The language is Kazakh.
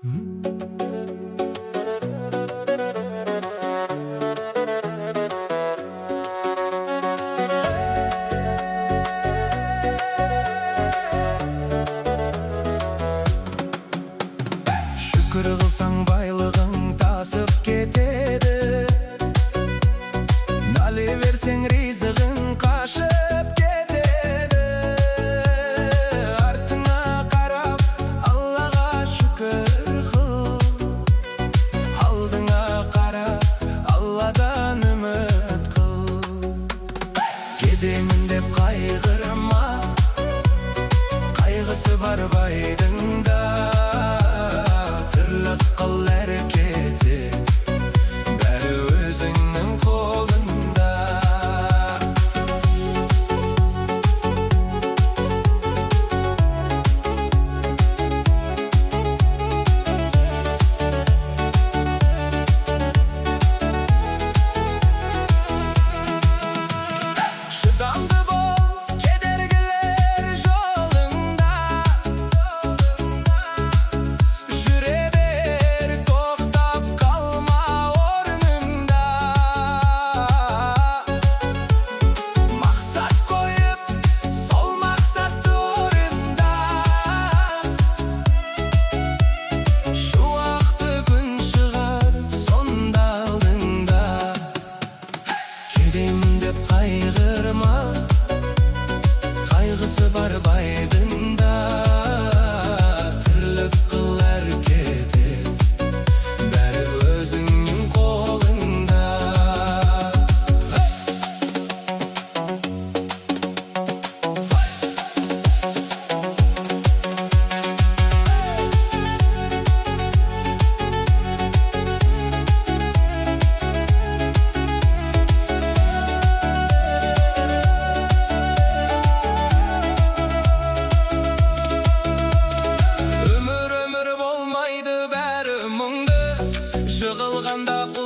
Шүкір қылсаң байлығың тасып кетеді, нале берсең ризығың қашып кетеді. Артыңа қарап Аллаға шүкір қыл, алдыңа қарап Алладан үміт қыл. Кетемін деп қайғырма, қайғысы бар байдың да. Тірлік қыл әрекет ет, бәрі өзіңнің қолыңда. Шыдамды бол кедергілер жолыңда, жүре бер, тоқтап қалма орнында. Мақсат қойып, сол мақсатты орында. Шуақты күн шығар сонда алдыңда. Кетемін деп қайғырма, қайғысы бар байдың да. Тірлік қыл әрекет ет, бәрі өзіңнің қолыңда. Өмір болмайды бәрі мұңды, жығылғанда